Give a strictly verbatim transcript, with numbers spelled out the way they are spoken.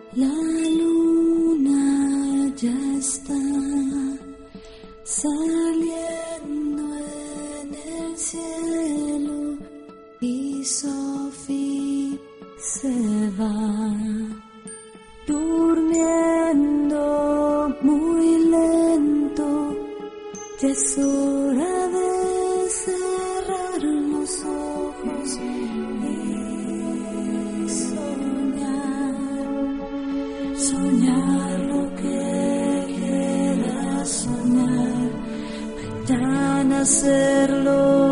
La luna ya está saliendo en el cielo y Sophie se va durmiendo muy lento. Ya es hora de cerrar los ojos y soñar, soñar lo que quieras soñar, mañana hacerlo.